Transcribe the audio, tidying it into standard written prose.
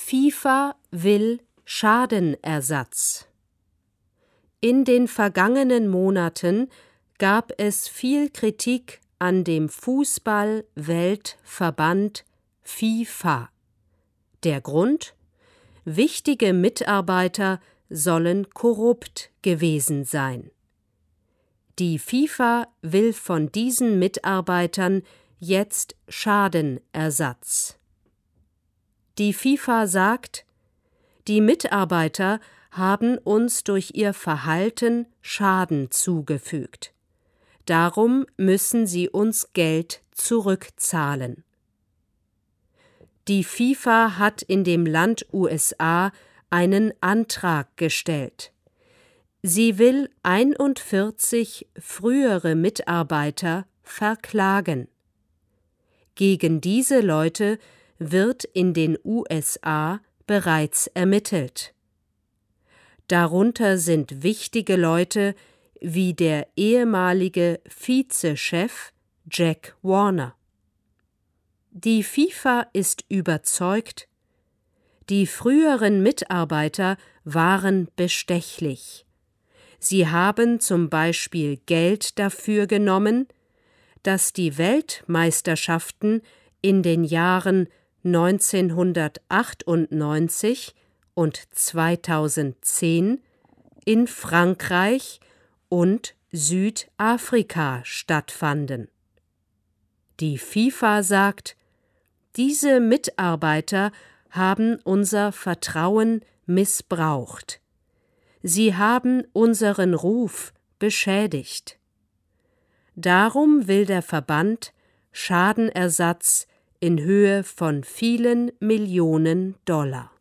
FIFA will Schadenersatz. In den vergangenen Monaten gab es viel Kritik an dem Fußball-Weltverband FIFA. Der Grund? Wichtige Mitarbeiter sollen korrupt gewesen sein. Die FIFA will von diesen Mitarbeitern jetzt Schadenersatz. Die FIFA sagt, die Mitarbeiter haben uns durch ihr Verhalten Schaden zugefügt. Darum müssen sie uns Geld zurückzahlen. Die FIFA hat in dem Land USA einen Antrag gestellt. Sie will 41 frühere Mitarbeiter verklagen. Gegen diese Leute wird in den USA bereits ermittelt. Darunter sind wichtige Leute wie der ehemalige Vizechef Jack Warner. Die FIFA ist überzeugt, die früheren Mitarbeiter waren bestechlich. Sie haben zum Beispiel Geld dafür genommen, dass die Weltmeisterschaften in den Jahren 1998 und 2010 in Frankreich und Südafrika stattfanden. Die FIFA sagt, diese Mitarbeiter haben unser Vertrauen missbraucht. Sie haben unseren Ruf beschädigt. Darum will der Verband Schadenersatz in Höhe von vielen Millionen $.